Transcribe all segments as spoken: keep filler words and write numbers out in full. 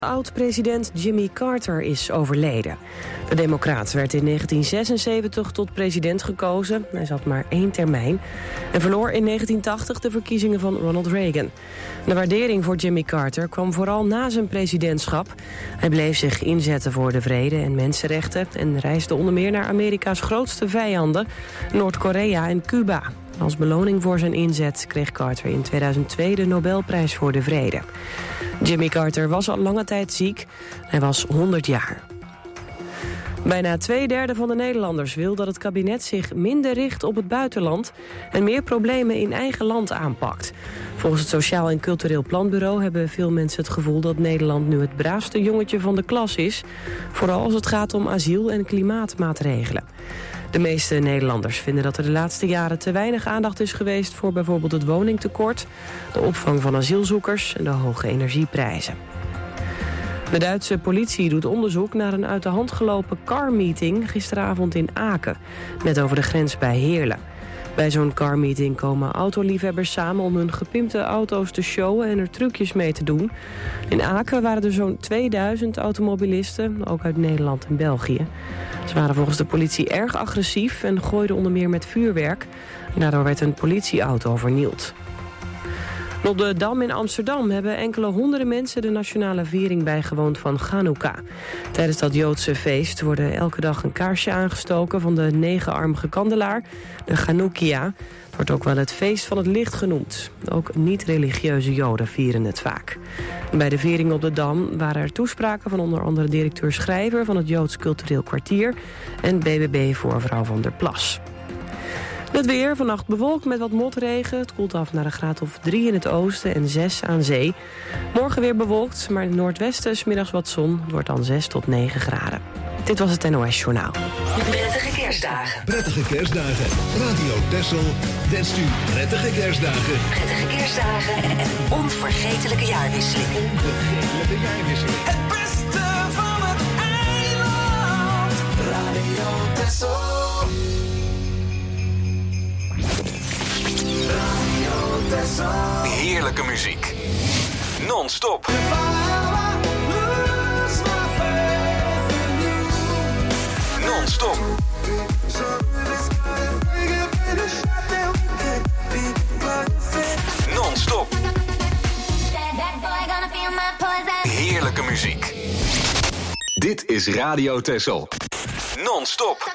Oud-president Jimmy Carter is overleden. De democraat werd in negentien zesenzeventig tot president gekozen. Hij zat maar één termijn en verloor in negentien tachtig de verkiezingen van Ronald Reagan. De waardering voor Jimmy Carter kwam vooral na zijn presidentschap. Hij bleef zich inzetten voor de vrede en mensenrechten en reisde onder meer naar Amerika's grootste vijanden, Noord-Korea en Cuba. Als beloning voor zijn inzet kreeg Carter in tweeduizend twee de Nobelprijs voor de Vrede. Jimmy Carter was al lange tijd ziek. Hij was honderd jaar. Bijna twee derde van de Nederlanders wil dat het kabinet zich minder richt op het buitenland en meer problemen in eigen land aanpakt. Volgens het Sociaal en Cultureel Planbureau hebben veel mensen het gevoel dat Nederland nu het braafste jongetje van de klas is, vooral als het gaat om asiel- en klimaatmaatregelen. De meeste Nederlanders vinden dat er de laatste jaren te weinig aandacht is geweest voor bijvoorbeeld het woningtekort, de opvang van asielzoekers en de hoge energieprijzen. De Duitse politie doet onderzoek naar een uit de hand gelopen carmeeting gisteravond in Aken, net over de grens bij Heerlen. Bij zo'n carmeeting komen autoliefhebbers samen om hun gepimpte auto's te showen en er trucjes mee te doen. In Aken waren er zo'n tweeduizend automobilisten, ook uit Nederland en België. Ze waren volgens de politie erg agressief en gooiden onder meer met vuurwerk. En daardoor werd een politieauto vernield. Op de Dam in Amsterdam hebben enkele honderden mensen de nationale viering bijgewoond van Chanukka. Tijdens dat Joodse feest worden elke dag een kaarsje aangestoken van de negenarmige kandelaar, de Chanukkia. Het wordt ook wel het feest van het licht genoemd. Ook niet-religieuze Joden vieren het vaak. Bij de viering op de Dam waren er toespraken van onder andere directeur Schrijver van het Joods Cultureel Kwartier en B B B-voorvrouw Van der Plas. Het weer, vannacht bewolkt met wat motregen. Het koelt af naar een graad of drie in het oosten en zes aan zee. Morgen weer bewolkt, maar in het noordwesten 's middags wat zon. Het wordt dan zes tot negen graden. Dit was het N O S Journaal. Prettige kerstdagen. Prettige kerstdagen. Radio Texel wenst u prettige kerstdagen. Prettige kerstdagen en een onvergetelijke jaarwisseling. Onvergetelijke jaarwisseling. Het beste van het eiland. Radio Texel. Heerlijke muziek. Non-stop. Non-stop. Non-stop. Heerlijke muziek. Dit is Radio Texel. Non-stop.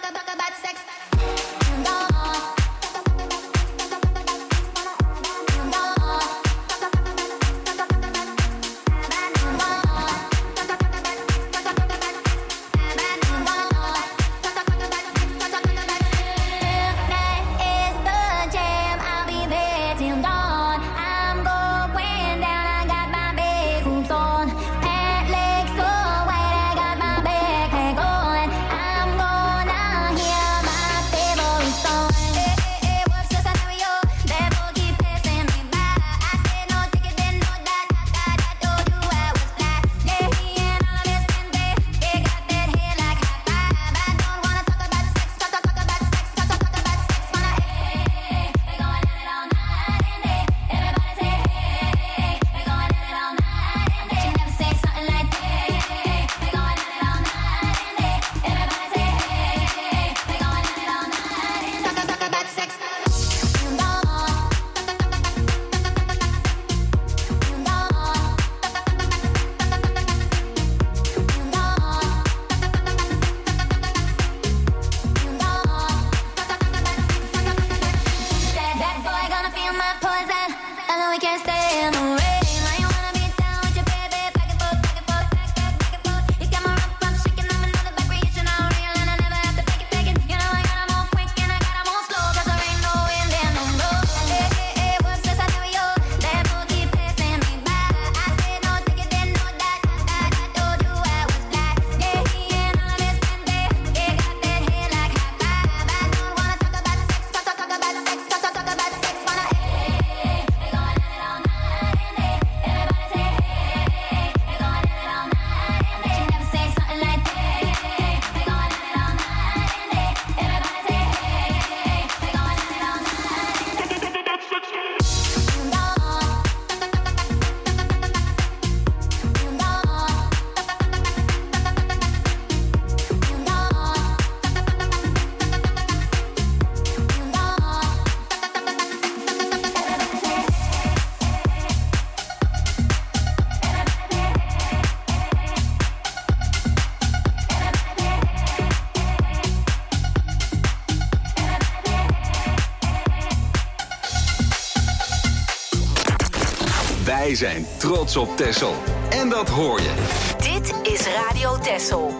Wij zijn trots op Texel. En dat hoor je. Dit is Radio Texel.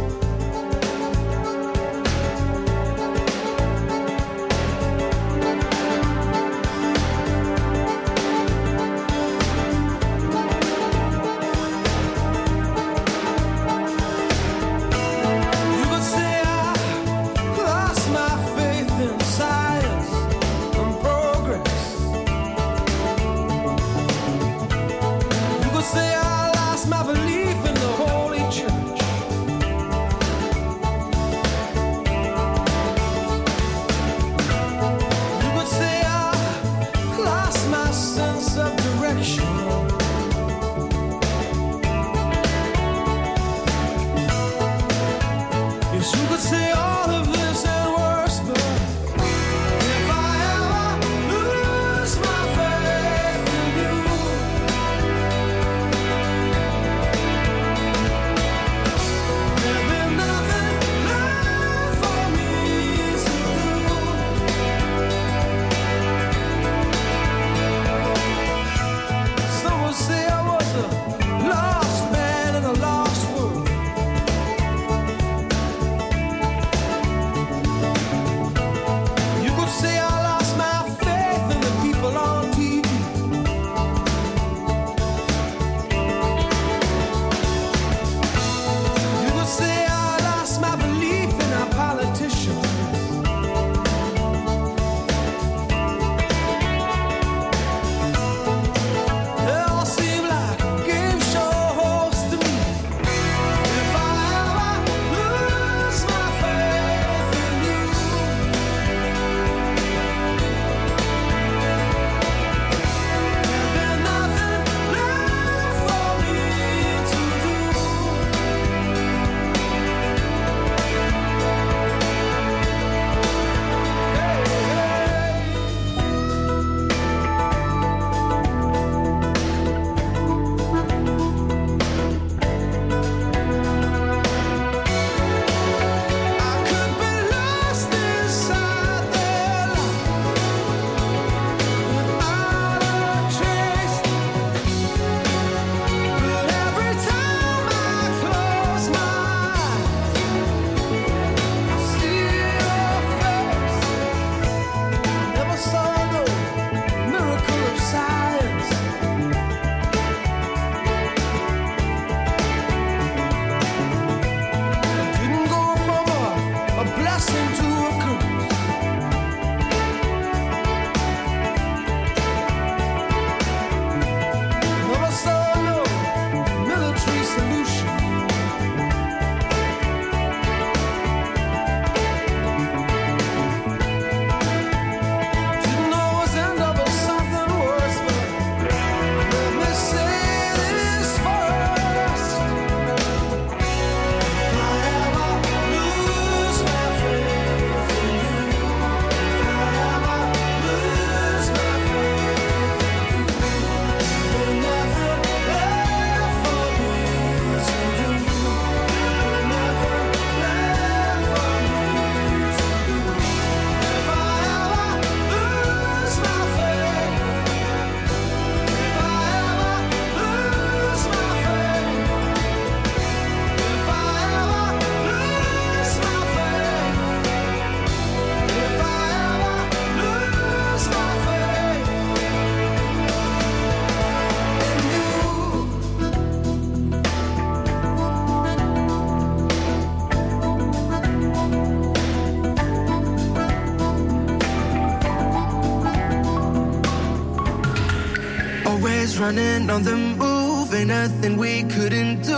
Running on the move, ain't nothing we couldn't do.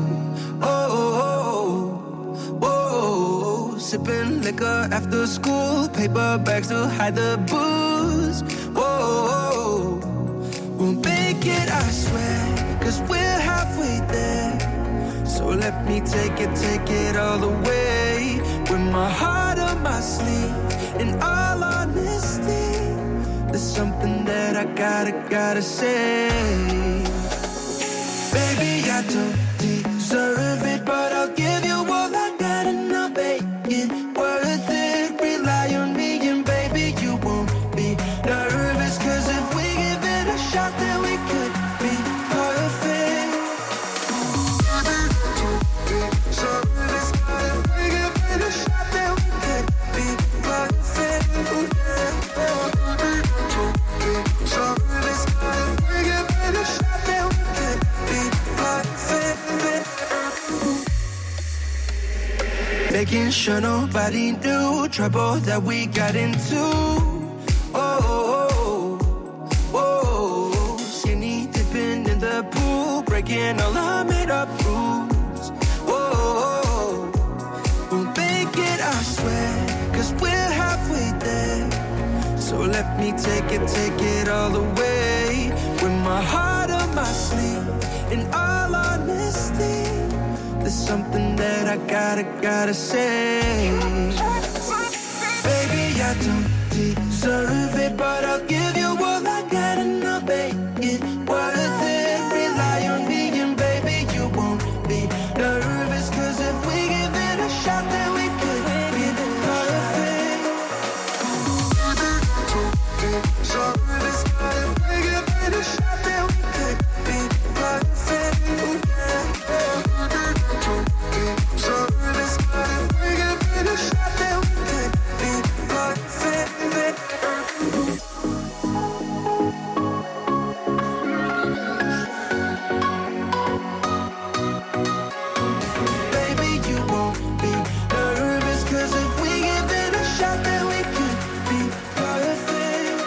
Oh, oh, oh, oh. Sipping liquor after school, paper bags to hide the booze. Oh, oh, we'll make it, I swear, cause we're halfway there. So let me take it, take it all the way. With my heart on my sleeve, in all honesty, there's something that I gotta, gotta say. Baby, I don't deserve it, but I'll give you all I got and I'll make it worth it. Rely on me and baby, you won't be nervous, cause if we give it a shot, then we could making sure nobody knew trouble that we got into. Oh, oh, oh, oh. Skinny dipping in the pool, breaking all our made up rules. Oh, oh, oh. We'll make it, I swear, cause we're halfway there. So let me take it, take it all the way. With my heart on my sleeve, in all honesty, there's something that I gotta, gotta say. Baby, I don't deserve it, but I'll give you all I got and I'll make it worth it. Rely on me and baby, you won't be nervous, cause if we give it a shot, then we could be perfect. Service, if we give it a shot, then we could be perfect. Service, if we give it a shot, then we could be perfect. Baby, you won't be nervous, cause if we give it a shot, then we could be perfect.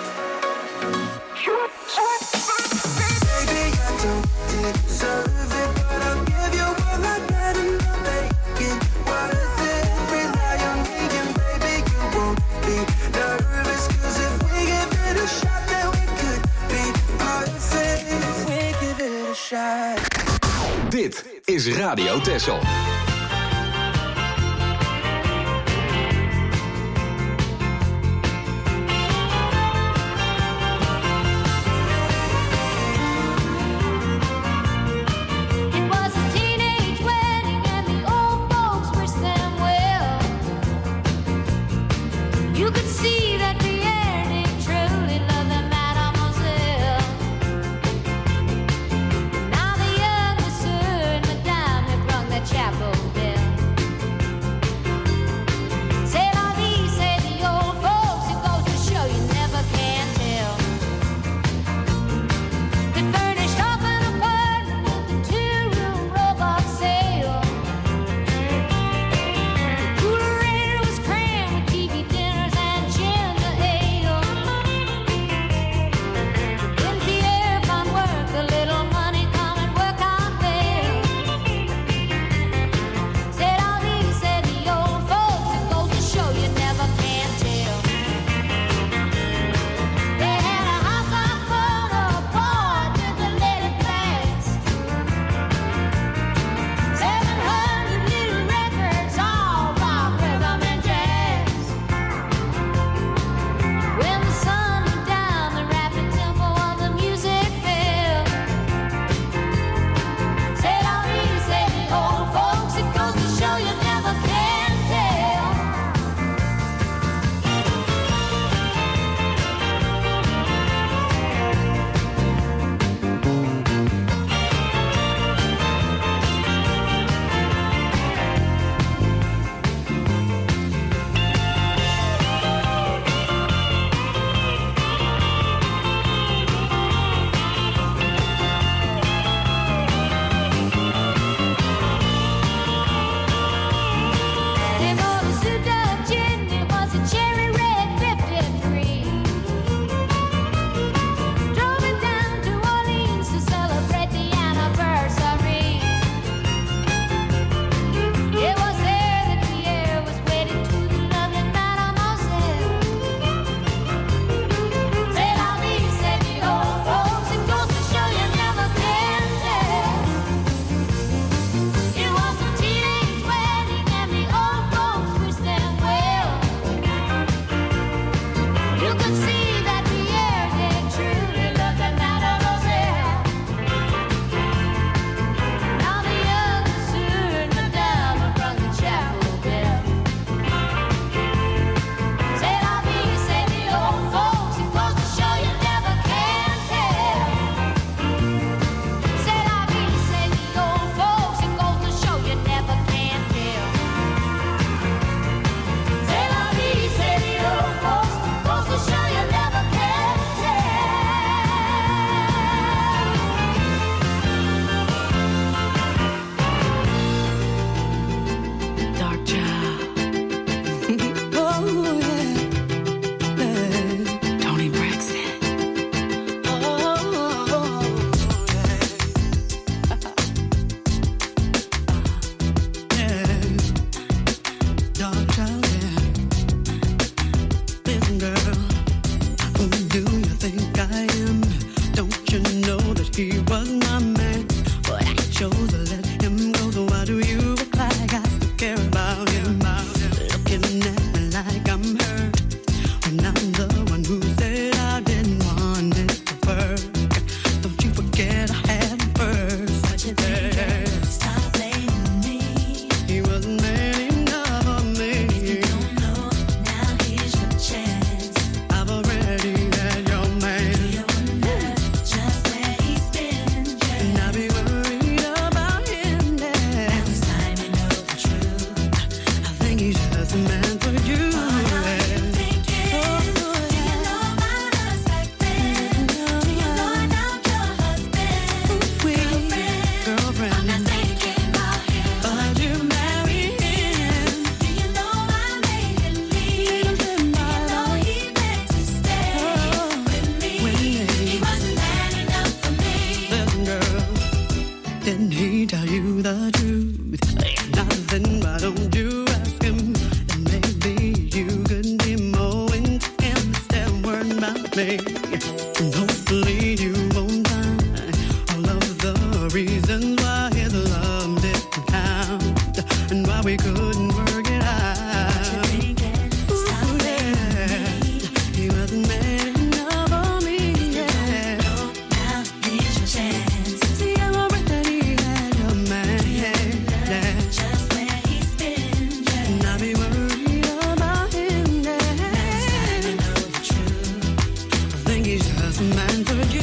Baby, I don't deserve it, but I'll give you all I got and I'll make it worth it. Rely on me and baby, you won't be nervous, cause if we give it a shot, then we could be perfect. If we give it a shot. Dit is Radio Texel. It was a teenage wedding and the old folks wished them well. You could see that Pierre did truly love the mademoiselle. Now the young monsieur and madame have rung the chapel why we couldn't work it out. Ooh, yeah. He wasn't man enough for me. Yeah. Now here's your chance. See, I'm already had your man. Yeah. Just where he's been. Yeah. And I'll be worried about him. Yeah. Now it's time to know the truth. I think he's just a man for you.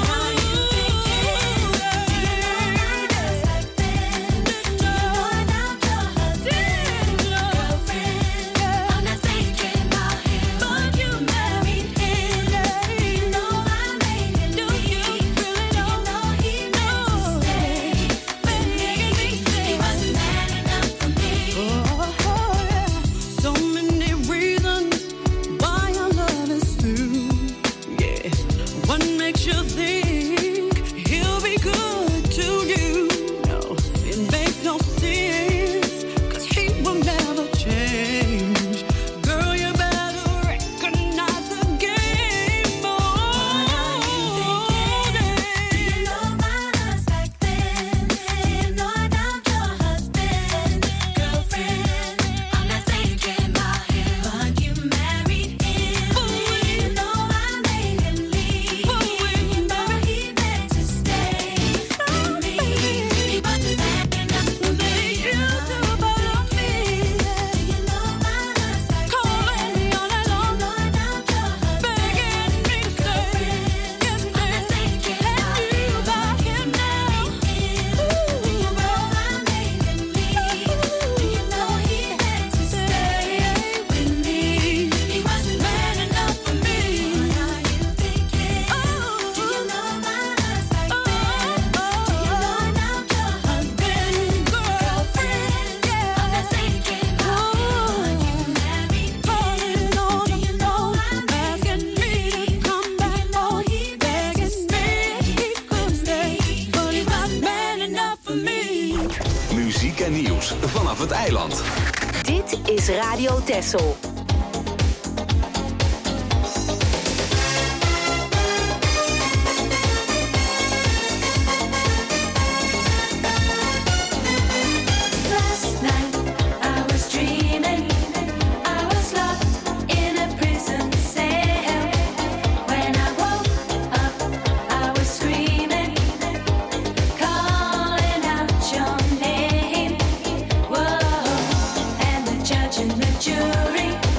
Vanaf het eiland. Dit is Radio Texel. Jury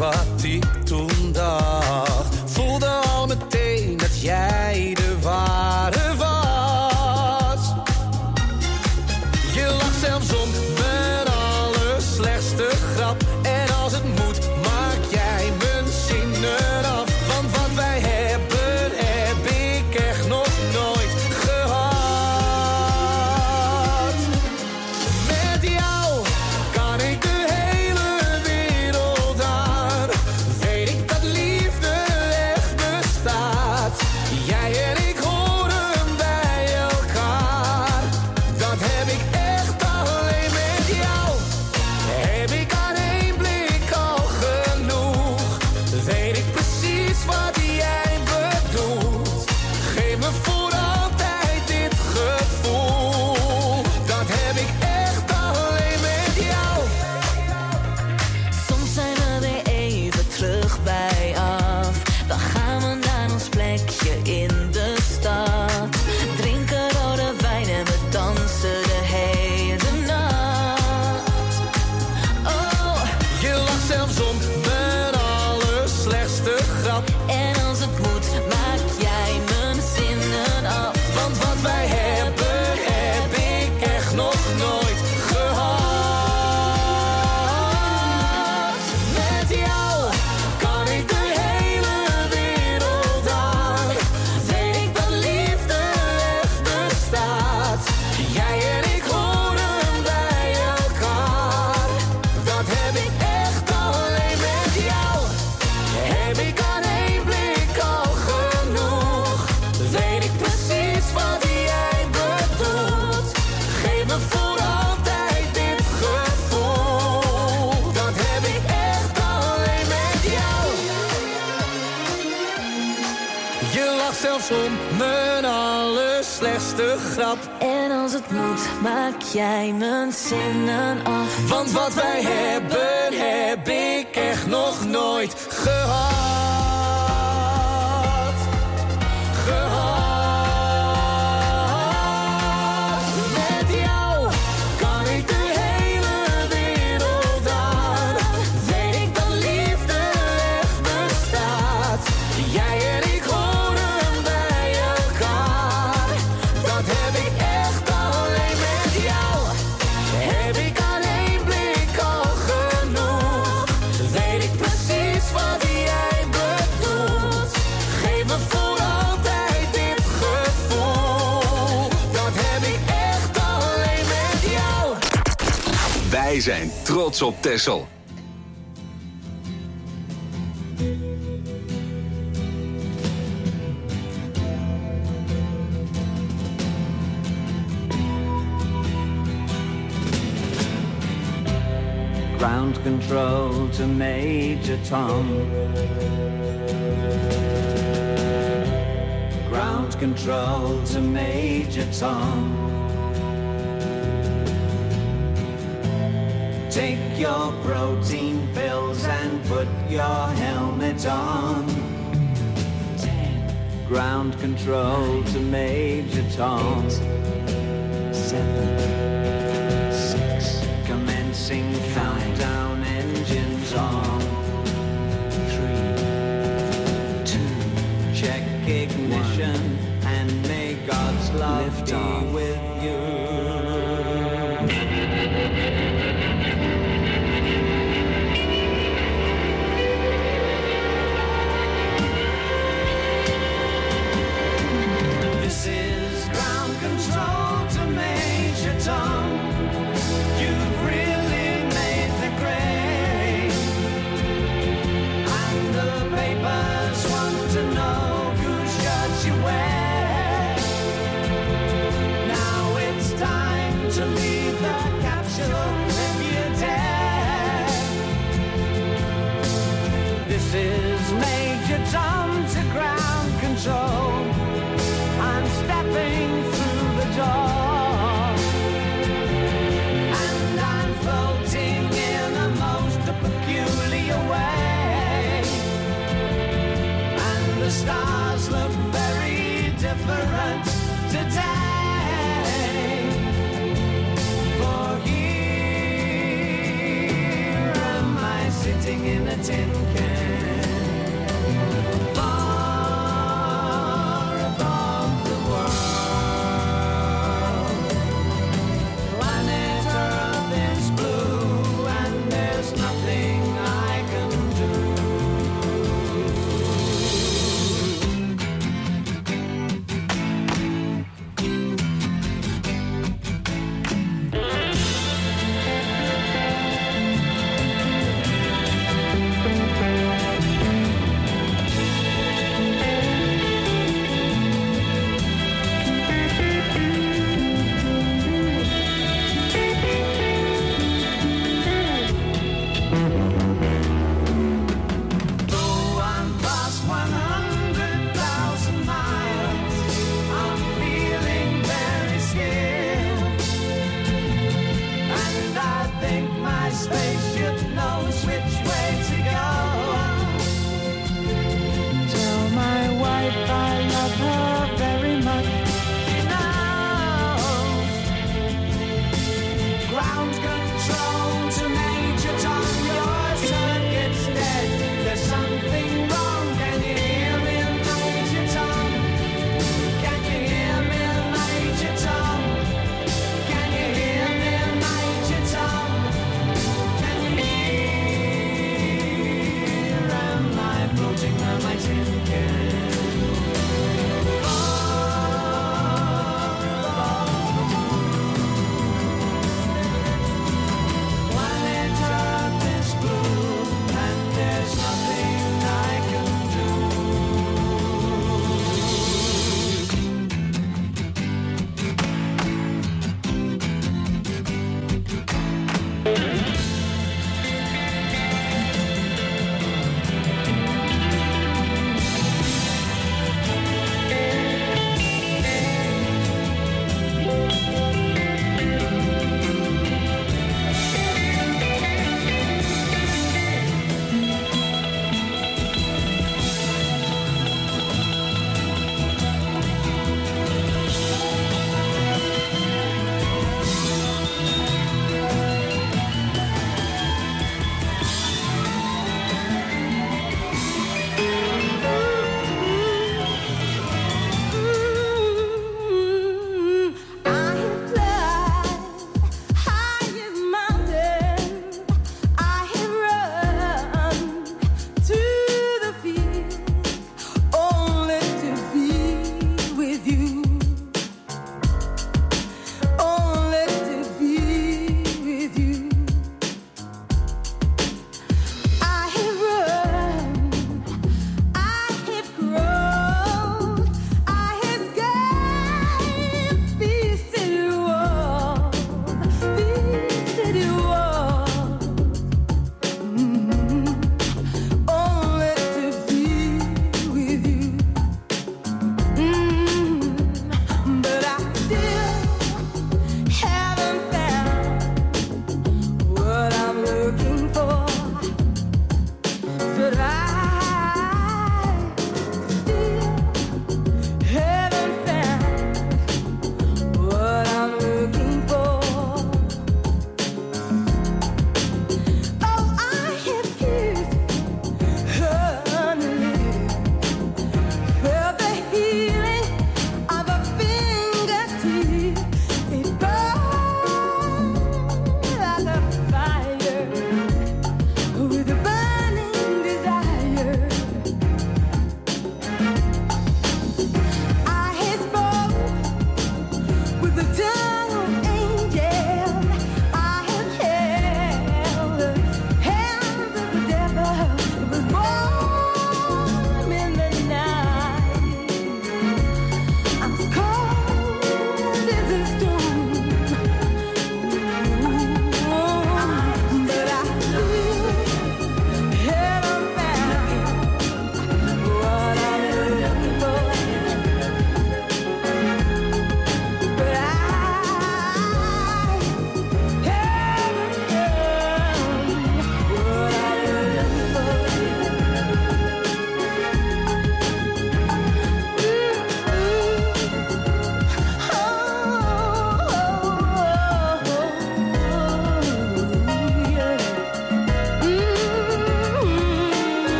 wat ik toen dacht. Voelde al meteen dat jij de ware was. Je lacht zelfs om mijn allerslechtste grap. En als het moet, maak jij mijn zinnen af. Want wat wij hebben, heb ik echt nog nooit gehad. Met jou kan ik de hele wereld aan. Weet ik dat liefde echt bestaat. Jij en ik horen bij elkaar. Dat heb ik echt alleen met jou. Heb ik aan één blik al genoeg. Weet ik precies wat jij bedoelt. Geef me voor altijd dit gevoel. Dat heb ik echt alleen met jou. Soms zijn we weer even terug bij af. Dan gaan we naar ons plekje in de stad. Drinken rode wijn en we dansen de hele nacht. Oh, Je lacht zelfs om mijn allerslechtste grap. en als het moet, maak jij mijn zinnen af. Want wat wij hebben, heb ik echt nog nooit gehad. Met jou kan ik de hele wereld aan. Weet ik dat liefde echt bestaat. Jij en ik horen bij elkaar. Dat heb ik echt alleen met jou. Heb ik aan één blik al genoeg. Weet ik precies wat jij bedoelt. Geef me voor altijd dit gevoel. Dat heb ik echt alleen met jou. Je lacht zelfs om mijn allerslechtste grap. En als het moet, maak jij mijn zinnen af. Want wat wij hebben, heb ik echt nog nooit gehad. Gehad. Met jou kan ik de hele wereld aan. Weet ik dat liefde echt bestaat. Jij en ik horen bij elkaar. Dat heb ik echt alleen met jou. Heb ik aan één blik al genoeg. Weet ik precies wat jij bedoelt. Geef me voor altijd dit gevoel. Dat heb ik echt alleen met jou. Wij zijn trots op Texel. Ground control to Major Tom. Ground control to Major Tom. Take your protein pills and put your helmet on. Ground control to Major Tom. Seven, six, commencing countdown, engines on. Three, two, check ignition, and may God's love be with you. This is ground control to Major Tom. tin can. Far above the world, planet Earth is blue, and there's nothing I can do.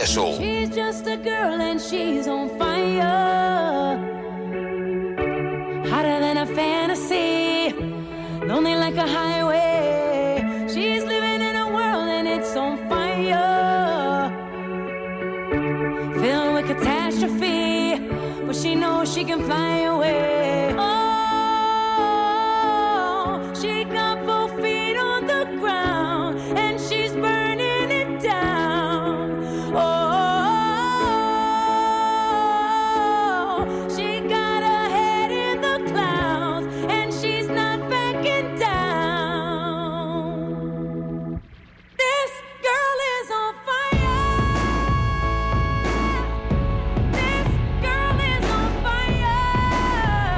Texel. She's just a girl and she's on fire. Hotter than a fantasy, lonely like a highway. She's living in a world and it's on fire. Filled with catastrophe, but she knows she can fly away. Oh, she got both feet on the ground and she's burning it down. Oh, she got her head in the clouds and she's not backing down. This girl is on fire. This girl is on fire.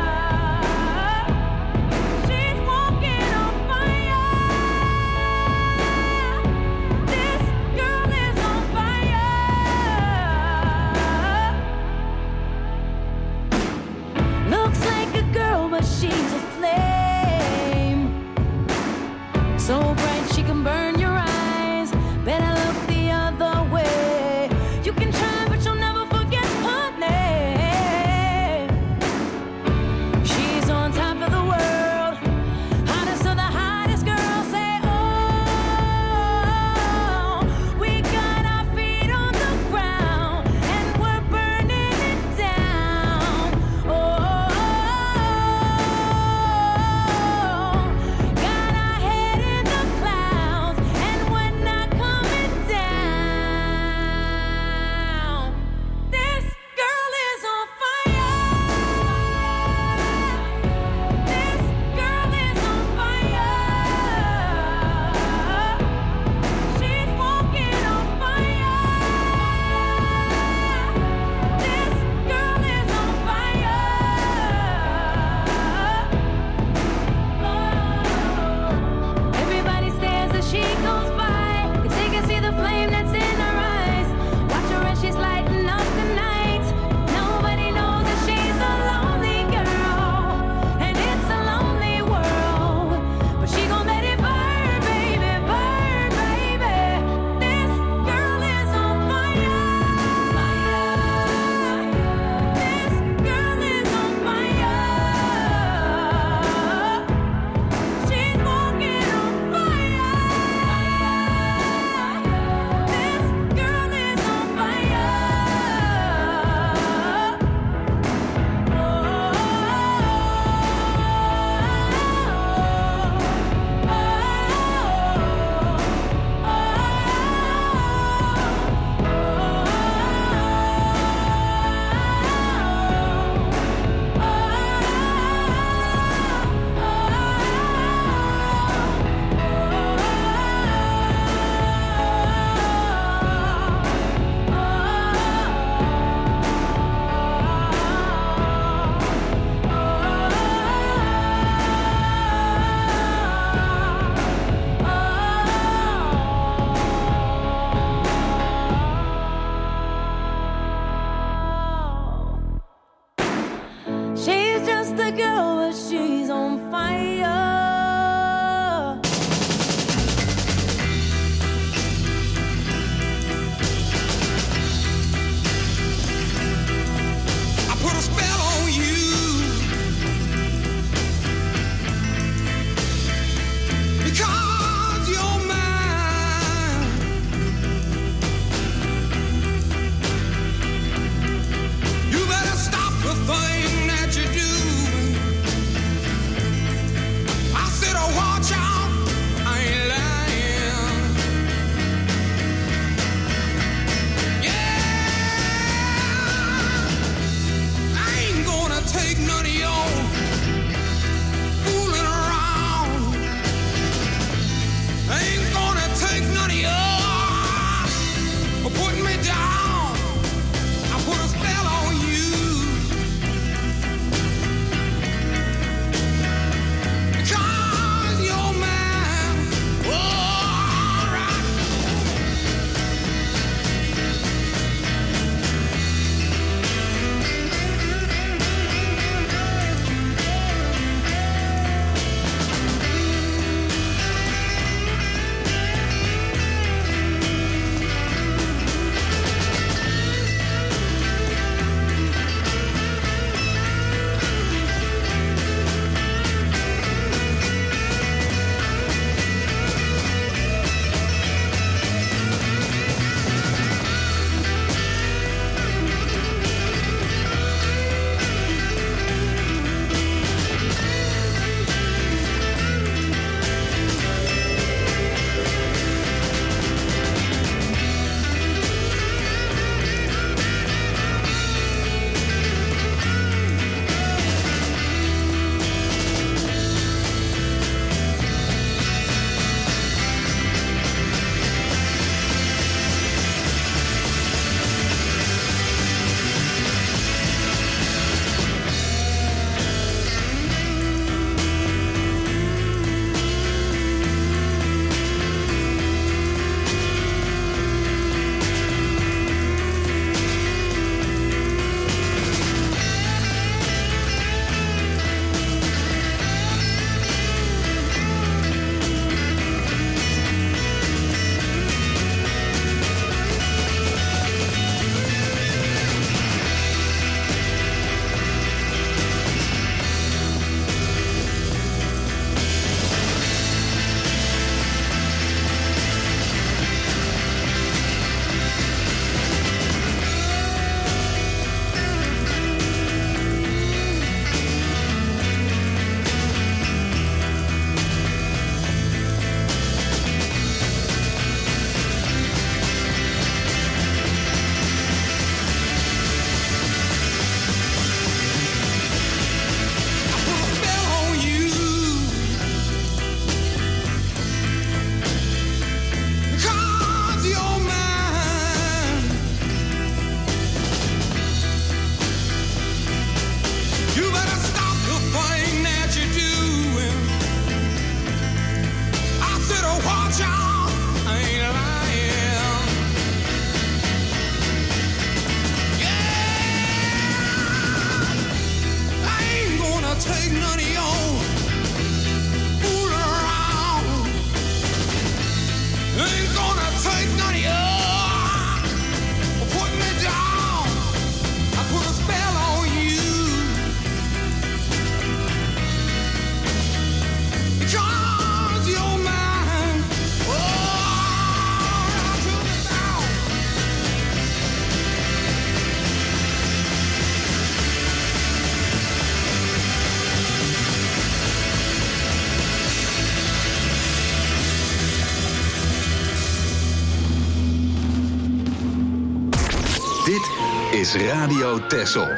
take none of your fool around. Ain't gonna take none of your put me down. I put a spell on you. Because you're mine. Oh, took me down. Dit is Radio Texel.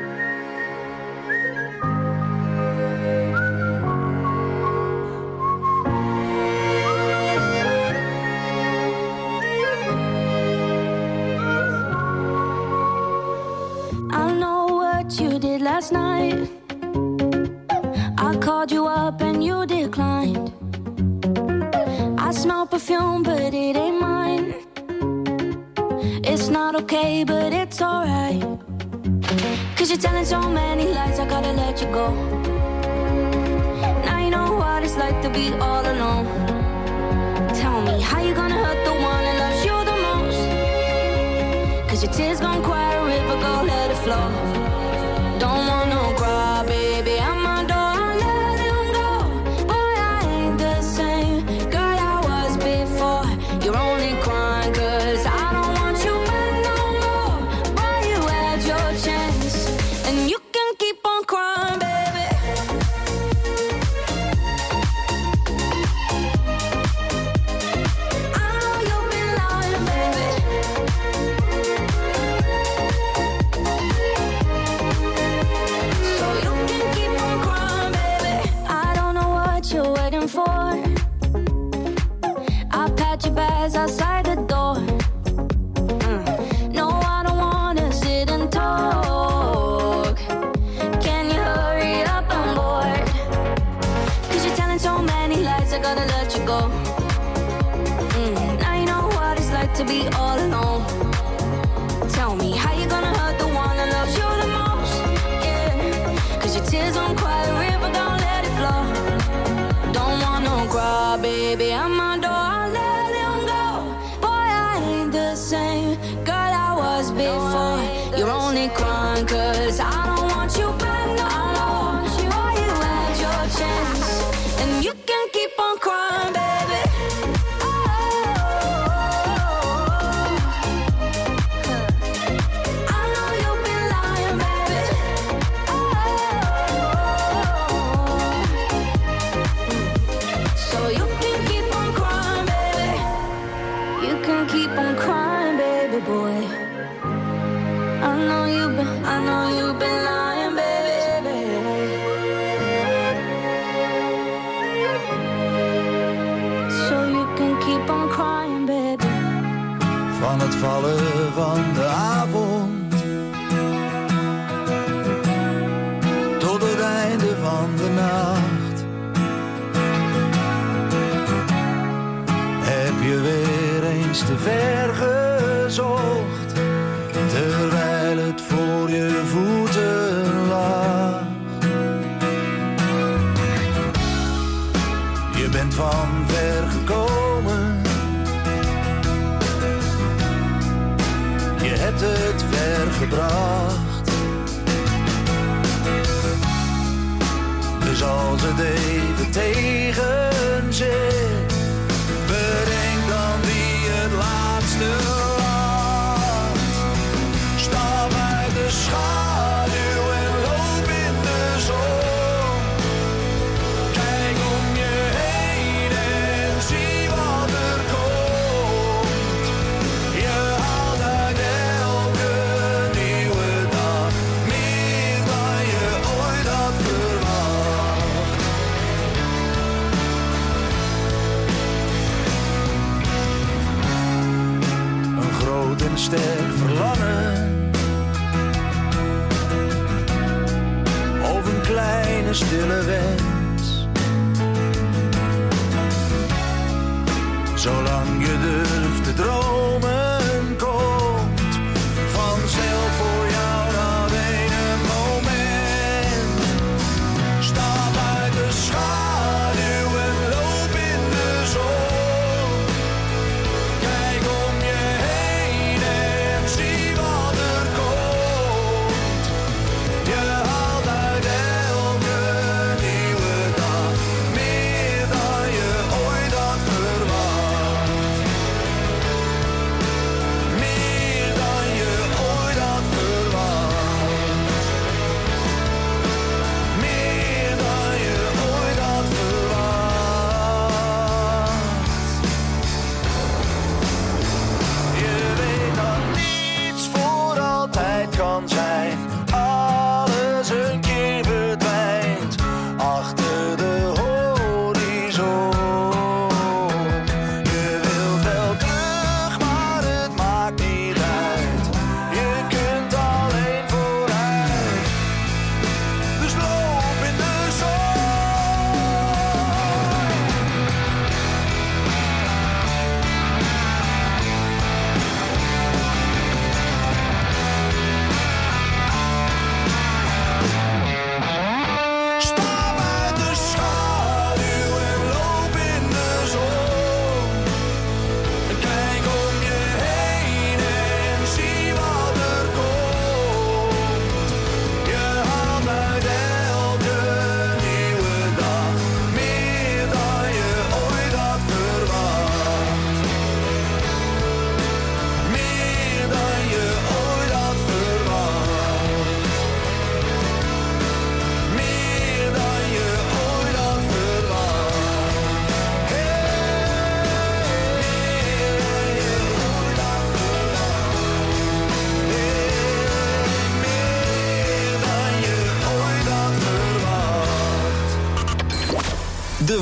I know what you did last night. I called you up and you declined. I smell perfume, but it ain't mine. It's not okay, but it's alright. Cause you're telling so many lies, I gotta let you go. Now you know what it's like to be all alone. Tell me, how you gonna hurt the one that loves you the most? Cause your tears gon' quiet a river, go let it flow. Don't want no cry, baby, I'm my door, I let him go. Boy, I ain't the same girl I was before. You're only crying cause I don't want you back no more. Boy, you had your chance, and you can keep on crying, baby. I know you've been lying, baby. So you can keep on crying, baby. I don't know what you're waiting for. I pat your bags outside the door. Mm. No, I don't wanna sit and talk. Can you hurry up? I'm bored. Cause you're telling so many lies, I gotta let you go. Mm. Now you know what it's like to be all alone. Tell me, how you gonna hurt the one that loves you the most? Yeah. Cause your tears won't quiet a river, don't let it flow. Don't want no cry, baby, I'm my door, I let him go. Boy, I ain't the same girl I was before. You're only crying cause I don't want you back no more. Boy, you had your chance, and you can keep on crying, baby. I know you've been lying, baby. So you can keep on crying, baby. You can keep on crying, baby boy. I know you've been, I know you've been lying, baby. So you can keep on crying, baby. Van het vallen van de avond tot het einde van de nacht heb je weer eens te ver gezocht, terwijl het voor je voeten lag. Je bent van ver gekomen, je hebt het ver gebracht. Dus als het even tegen zit, bedenk dan wie het laatste lacht. Stap uit de schaduw en loop in de zon. Kijk om je heen en zie wat er komt. Je haalt uit elke nieuwe dag meer dan je ooit had verwacht. Een groot en sterk verlangen, of een kleine stille wens. Zolang je durft te dromen, komt vanzelf voor jou dat ene moment.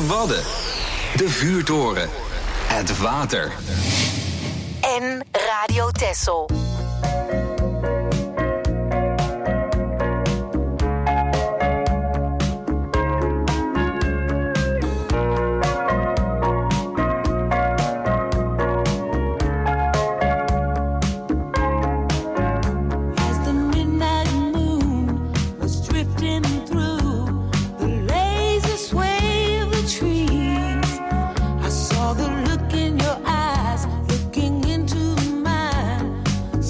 Wadden. De vuurtoren. Het water. En Radio Texel. Saw the look in your eyes, looking into mine.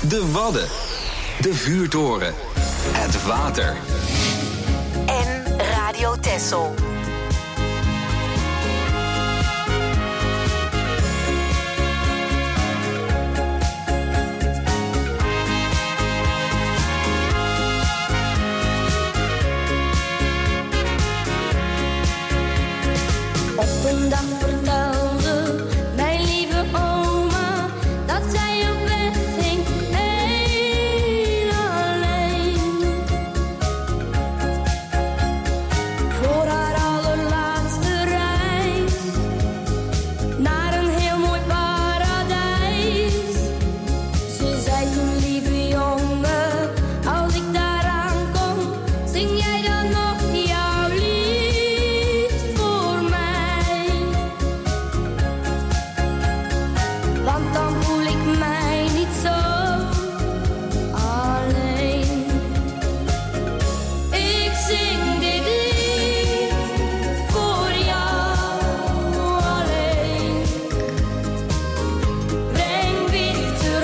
De Wadden. De vuurtoren. Het water. En Radio Texel. Op een dag vertelde mijn lieve oma dat zij op weg ging, heel alleen. Voor haar allerlaatste reis naar een heel mooi paradijs. Ze zei toen, lieve jongen, als ik daaraan kom, zing jij dan nog jouw lied voor mij? Want dan voel ik mij niet zo alleen. Ik zing dit lied voor jou alleen. Breng witte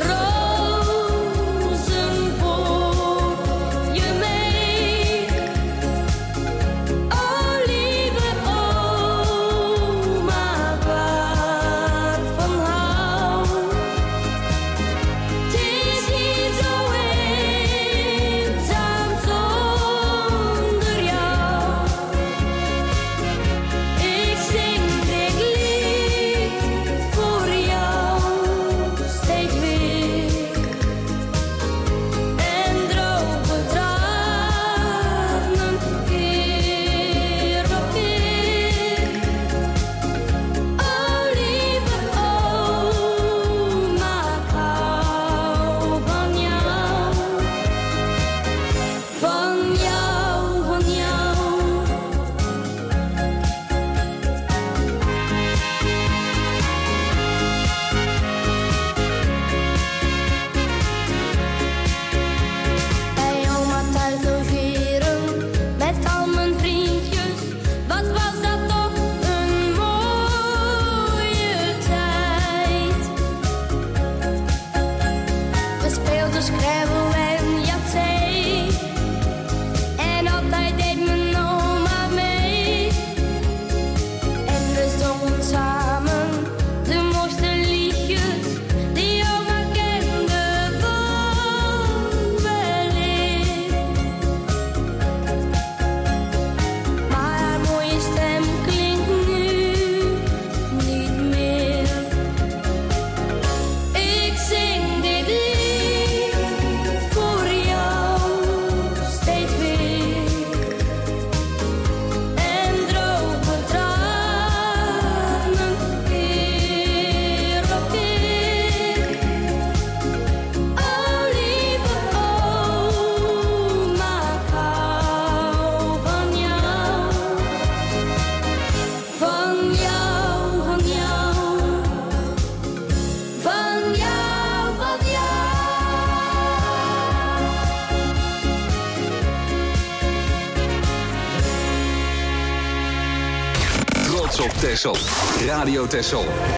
rozen voor je mee. O lieve oma, waarvan hou? Het is hier zo eenzaam zonder jou. Ik zing dit lied voor jou steeds weer. En droge tranen keer op keer. O lieve oma, ik hou van jou. Van jou, van jou. Bij oma thuis logeren met al mijn vriendjes. Wat was dat toch een mooie tijd. We speelden Scrabble en Yahtzee. En altijd deed mijn oma mee. En we zongen samen de mooiste liedjes die oma kende van weleer. Maar haar mooie stem klinkt nu niet meer. Ik zing dit lied voor jou steeds weer. En droge tranen keer op keer. O lieve oma, ik hou van jou. Van jou, van jou. Van jou, van jou. Trots op Texel. Radio Texel.